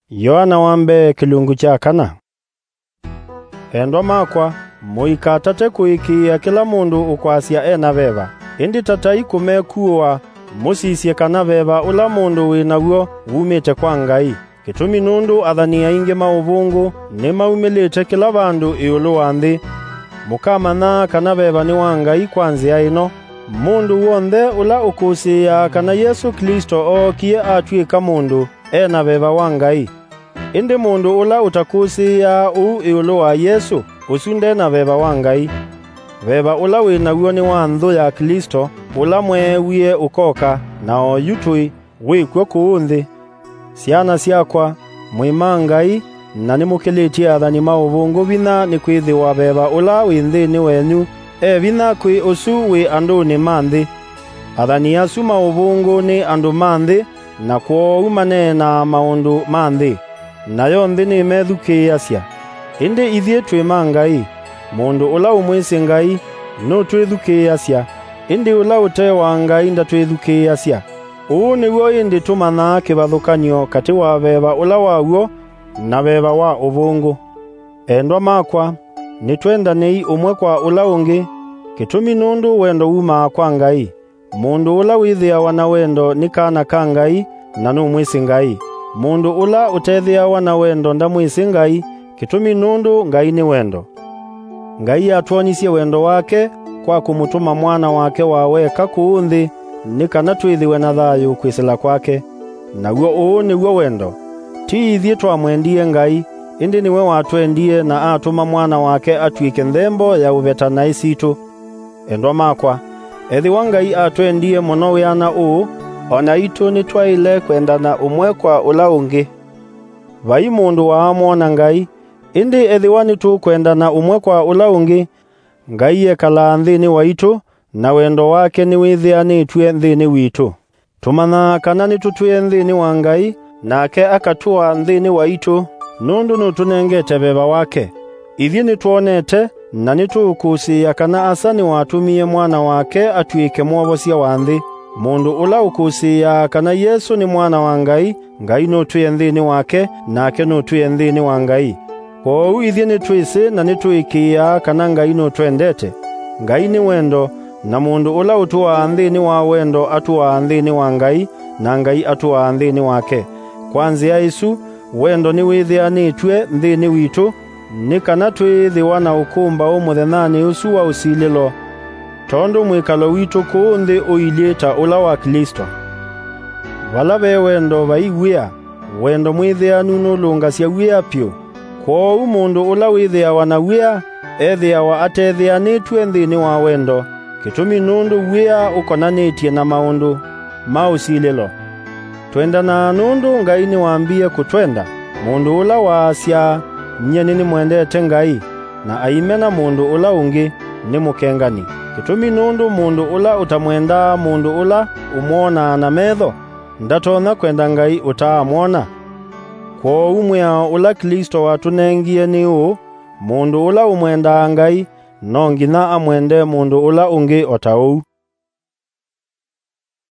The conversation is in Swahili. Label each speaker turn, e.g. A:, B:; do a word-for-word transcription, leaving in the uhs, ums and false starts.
A: Yohana wambe kilungu cha kana. Endo makwa muika tate kuikia kila mundu ukwasya ena veva. Indi tata ikume kuwa musisye kana veva ula mundu winaguo wumite kwa Ngai. Kitumi nundu athania ingi mauvungu ni maumilite kila vandu iulu wa nthi. Mukamana kana veva ni wa Ngai kwa nzia ino. Mundu wonthe ula ukusiya kana Yesu Kristo okie atwika mundu ena veva wa Ngai. Indi mundu ula utakusiya u iulu wa Yesu usunde na veva wa Ngai. Veva ula winaguo ni wa nthu ya Kristo ula mwewie ukoka na oyutui wikwe kuunthi. Siana siakwa mwima Ngai na nimukilitie athani mauvungu vina ni kwithiwa veva ula winthini wenyu e vina kwi usu wi andu ni manthi. Athani asu mauvungu ni andu manthi na kwou manena maundu manthi nayo nthi ni methukiasya. Indi ithie twima Ngai, mundu ula umwisi Ngai no twithukiasya. Indi ula ute wa Ngai ndatwithukiasya. Uu niguo indi tumana kivathukanio kati wa veva ula waguo na veva wa uvungu. Endwa makwa nitwendanei umwe kwa ula ungi, kitumi nundu wendo uma kwa Ngai. Mundu ula withiawa na wendo ni kana ka Ngai na numwisi Ngai. Mundu ula utethia na wendo ndamwisi Ngai, kitumi nundu Ngai ni wendo. Ngai atuonyesye wendo wake kwa kumutuma mwana wake waweka kuunthi ni kana twithiwe na thayu kwisila kwake. Naguo uu niguo wendo. Ti ithie twamwendie Ngai, indi niwe watwendie na atuma mwana wake atwike nthembo ya uvetana isitu. Endwa makwa, ethi wa Ngai atwendie muno wiana uu, ona itu ni twaile kwendana umwe kwa ula ungi. Vai mundu waamwona Ngai, indi ethi wani tu kwendana umwe kwa ula ungi, Ngai ekala nthini waitu, na wendo wake ni withianitwe nthini witu. Tumana kana nitutwie nthini wa Ngai, nake akatua nthini waitu, nundu nutunengete veva wake. Ithi nituonete na nitukusiya kana asa ni watumie mwana wake atwike mwovosia wa nthi. Mundu ula ukusiya kana Yesu ni mwana wa Ngai, Ngai nutwie nthini wake, nake nutwie nthini wa Ngai. Kwou ithi nitwisi na nitwikia kana Ngai nutwendete. Ngai ni wendo, na mundu ula utua nthini wa wendo atua nthini wa Ngai, na Ngai atua nthini wake. Kwa nzia isu, wendo ni withianitwe nthini witu, ni kana twithiwa na ukumba umuthethani usu wa usililo. Tondu mwikalo witu kuunthi uilieta ula wa Kristo. Vala ve wendo vaigwia, wendo mwithianu nulungasya wia pyu. Kwou mundu ula withiawa na wia, ethiawa atethianitwe nthini wa wendo, kitumi nundu wia ukonanitie na maundu ma usililo. Twendana nundu Ngai ni wambie kutwenda. Mundu ula waasya nyeni ni mwendete Ngai, na aimena mundu ula ungi ni mukengani. Kitumi nundu mundu ula utamwenda mundu ula umwona na metho, ndatona kwenda Ngai utaamwona. Kwa umwea ula Kristo watunengie ni uu, mundu ula umwenda Ngai, no ngina amwende mundu ula ungi otau.